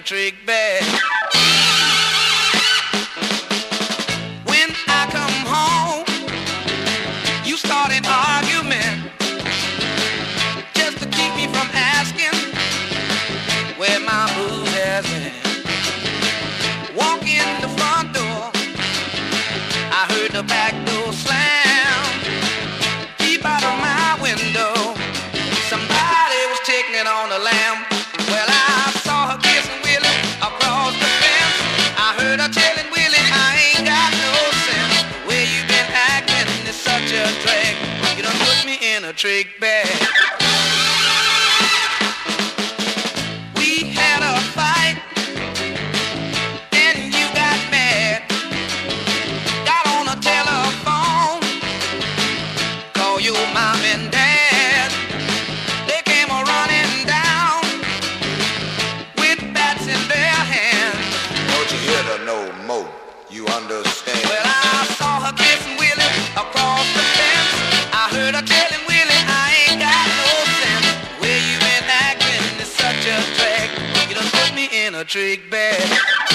a trick bag. When I come home, you start an argument just to keep me from asking where my boo has been. Walk in the front door, I heard the back door slam. Deep out of my window, somebody was taking it on the lamb. Well, I saw her kissing Willie across the fence. I heard her telling Willie, I ain't got no sense. Where you been acting is such a drag. You done put me in a trick bag. We had a fight and you got mad. Got on the telephone, call your mom and dad. They came running down with bats in their hands. Don't you hear her no more? You understand? Well, I saw her kissing Willie across the fence. I heard her telling Willie, I ain't got no sense. Where you been acting is such a drag. You done put me in a trick bag.